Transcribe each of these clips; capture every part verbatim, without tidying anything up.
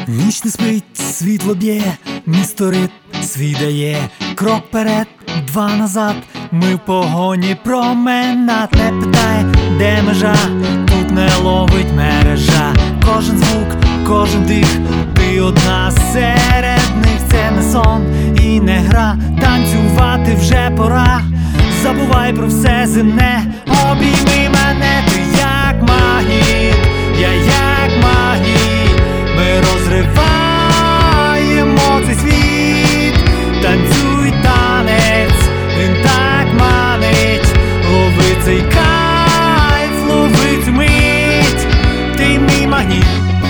Ніч не спить, світло б'є, місто ритм свій дає. Крок перед, два назад, ми в погоні променад. Не питай, де межа, тут не ловить мережа. Кожен звук, кожен дих, ти одна серед них. Це не сон і не гра, танцювати вже пора. Забувай про все земне, обійми мене, ти як магніт, я як магніт. Ми розриваємо цей світ, танцюй танець, він так манить. Лови цей кайф, лови цю мить, ти мій магніт.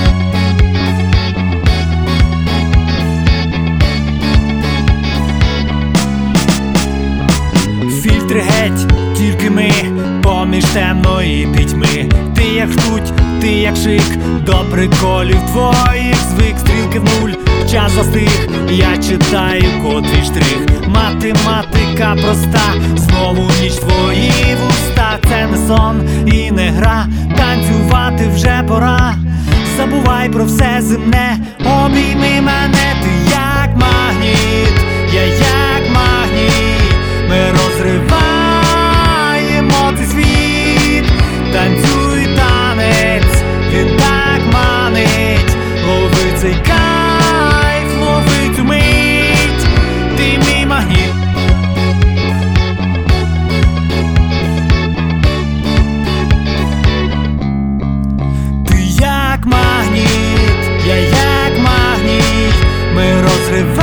Фільтри геть, тільки ми поміж темної пітьми. Ти як ртуть, ти як шик, до приколів твоїх звик. Стрілки в нуль, час застиг, я читаю котрий штрих. Математика проста, знову ніч твої вуста. Це не сон і не гра, танцювати вже пора. Забувай про все земне, обійми мене, ти як магніт, я як магніт. Ми розриваємо цей світ, танцюй танець, він так манить. Лови цей кайф, лови цю мить, ти мій магніт. Ти як магніт, я як магніт. Ми розриваємо